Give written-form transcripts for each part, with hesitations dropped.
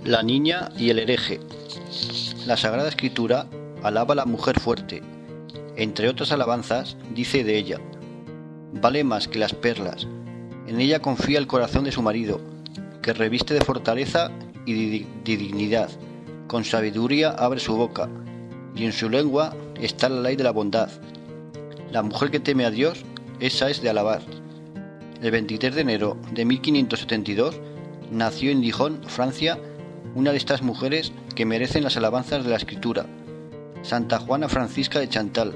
La niña y el hereje. La Sagrada Escritura alaba a la mujer fuerte. Entre otras alabanzas, dice de ella: vale más que las perlas. En ella confía el corazón de su marido, que reviste de fortaleza y de dignidad. Con sabiduría abre su boca, y en su lengua está la ley de la bondad. La mujer que teme a Dios, esa es de alabar. El 23 de enero de 1572 nació en Dijon, Francia, una de estas mujeres que merecen las alabanzas de la Escritura, Santa Juana Francisca de Chantal.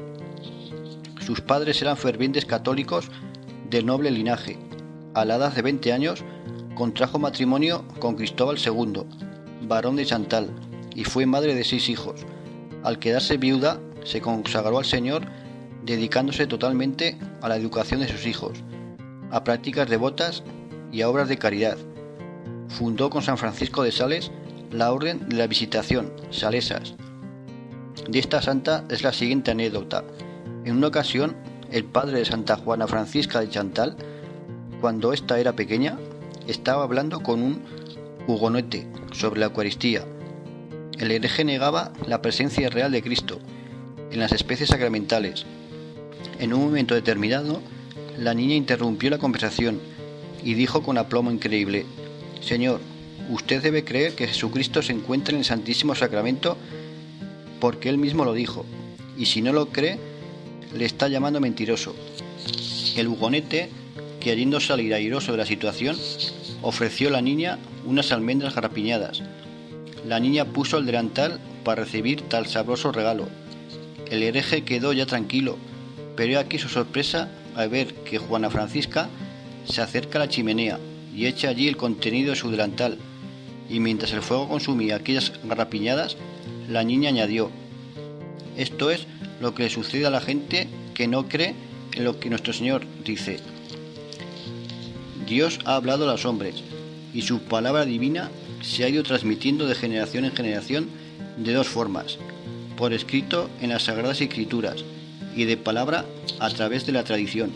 Sus padres eran fervientes católicos de noble linaje. A la edad de 20 años contrajo matrimonio con Cristóbal II, barón de Chantal, y fue madre de 6 hijos. Al quedarse viuda, se consagró al Señor, dedicándose totalmente a la educación de sus hijos, a prácticas devotas y a obras de caridad. Fundó con San Francisco de Sales la Orden de la Visitación, salesas. De esta santa es la siguiente anécdota. En una ocasión, el padre de Santa Juana Francisca de Chantal, cuando ésta era pequeña, estaba hablando con un hugonote sobre la Eucaristía. El hereje negaba la presencia real de Cristo en las especies sacramentales. En un momento determinado, la niña interrumpió la conversación y dijo con aplomo increíble: «Señor, usted debe creer que Jesucristo se encuentra en el Santísimo Sacramento porque Él mismo lo dijo, y si no lo cree, le está llamando mentiroso». El hugonete, queriendo salir airoso de la situación, ofreció a la niña unas almendras garrapiñadas. La niña puso el delantal para recibir tal sabroso regalo. El hereje quedó ya tranquilo, pero he aquí su sorpresa al ver que Juana Francisca se acerca a la chimenea y echa allí el contenido de su delantal, y mientras el fuego consumía aquellas garrapiñadas, la niña añadió: «Esto es lo que le sucede a la gente que no cree en lo que nuestro Señor dice. Dios ha hablado a los hombres, y su palabra divina se ha ido transmitiendo de generación en generación de dos formas: por escrito en las Sagradas Escrituras y de palabra a través de la tradición.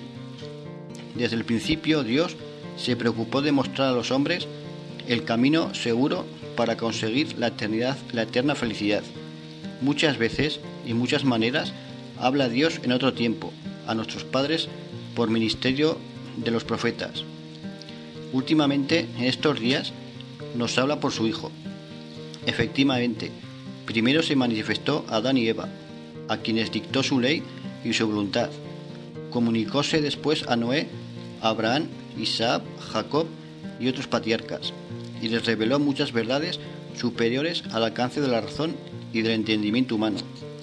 Desde el principio Dios se preocupó de mostrar a los hombres el camino seguro para conseguir la eterna felicidad. Muchas veces y muchas maneras habla Dios en otro tiempo a nuestros padres por ministerio de los profetas. Últimamente, en estos días, nos habla por su Hijo. Efectivamente, primero se manifestó a Adán y Eva, a quienes dictó su ley y su voluntad. Comunicóse después a Noé, a Abraham, Isaac, Jacob y otros patriarcas, y les reveló muchas verdades superiores al alcance de la razón y del entendimiento humano.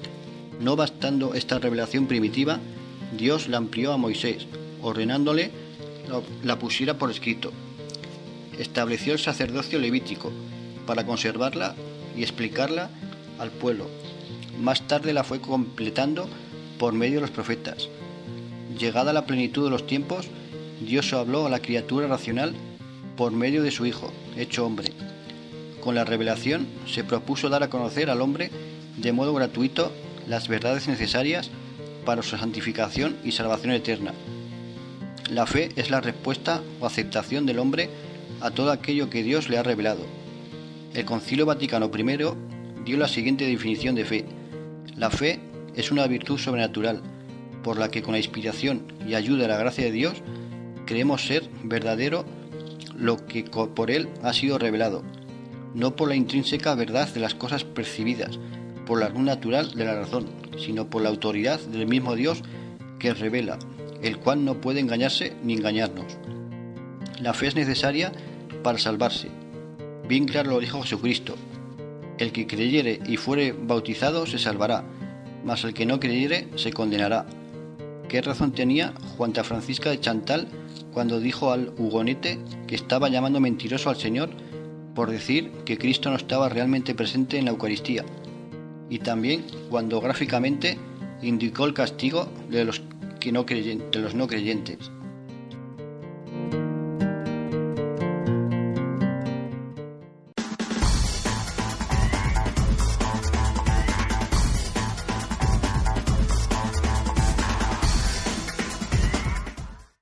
No bastando esta revelación primitiva, Dios la amplió a Moisés, ordenándole la pusiera por escrito. Estableció el sacerdocio levítico para conservarla y explicarla al pueblo. Más tarde la fue completando por medio de los profetas. Llegada la plenitud de los tiempos, Dios habló a la criatura racional por medio de su Hijo, hecho hombre. Con la revelación se propuso dar a conocer al hombre de modo gratuito las verdades necesarias para su santificación y salvación eterna. La fe es la respuesta o aceptación del hombre a todo aquello que Dios le ha revelado. El Concilio Vaticano I dio la siguiente definición de fe: la fe es una virtud sobrenatural, por la que con la inspiración y ayuda de la gracia de Dios creemos ser verdadero lo que por Él ha sido revelado, no por la intrínseca verdad de las cosas percibidas, por la luz natural de la razón, sino por la autoridad del mismo Dios que revela, el cual no puede engañarse ni engañarnos. La fe es necesaria para salvarse. Bien claro lo dijo Jesucristo: el que creyere y fuere bautizado se salvará, mas el que no creyere se condenará. ¿Qué razón tenía Juana Francisca de Chantal cuando dijo al hugonete que estaba llamando mentiroso al Señor por decir que Cristo no estaba realmente presente en la Eucaristía? Y también cuando gráficamente indicó el castigo de los no creyentes.